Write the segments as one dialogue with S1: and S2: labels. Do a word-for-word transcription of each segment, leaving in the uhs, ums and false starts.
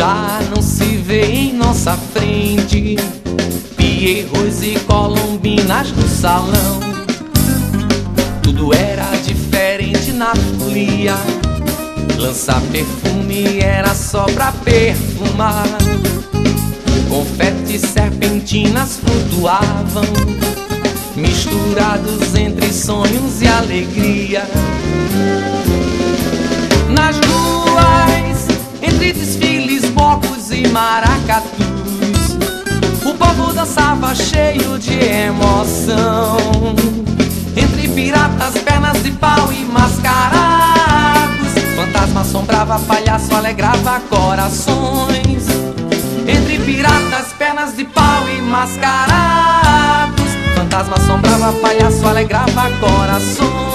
S1: Já não se vê em nossa frente pierrots e colombinas no salão. Tudo era diferente na folia. Lançar perfume era só pra perfumar. Confetes, serpentinas flutuavam, misturados entre sonhos e alegria. Nas ruas, entre desfiles, blocos e maracatus, o povo dançava cheio de emoção. Entre piratas, pernas de pau e mascarados, fantasma assombrava, palhaço alegrava corações. Entre piratas, pernas de pau e mascarados, fantasma assombrava, palhaço alegrava corações.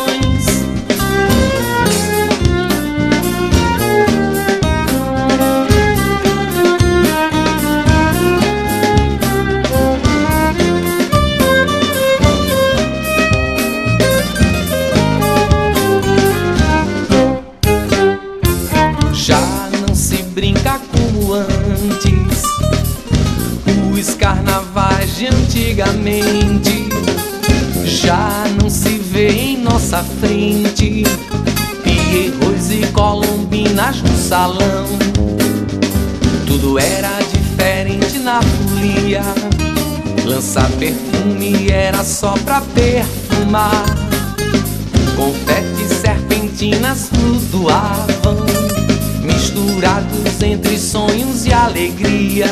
S1: Já não se brinca como antes, os carnavais de antigamente. Já não se vê em nossa frente pierrots e colombinas no salão. Tudo era diferente na folia. Lançar perfume era só pra perfumar. Confetes, serpentinas flutuavam, misturados entre sonhos e alegria.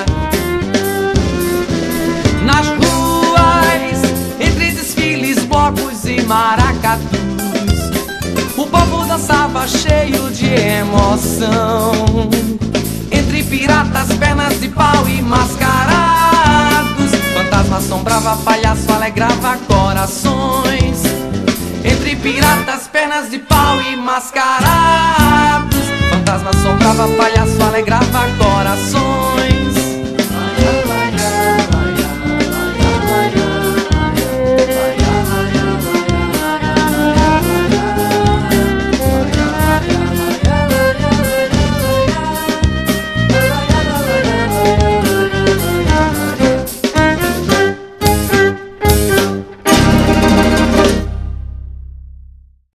S1: Nas ruas, entre desfiles, blocos e maracatus, o povo dançava cheio de emoção. Entre piratas, pernas de pau e mascarados, fantasma assombrava, palhaço alegrava corações. Entre piratas, pernas de pau e mascarados, fantasma assombrava, palhaço alegrava corações.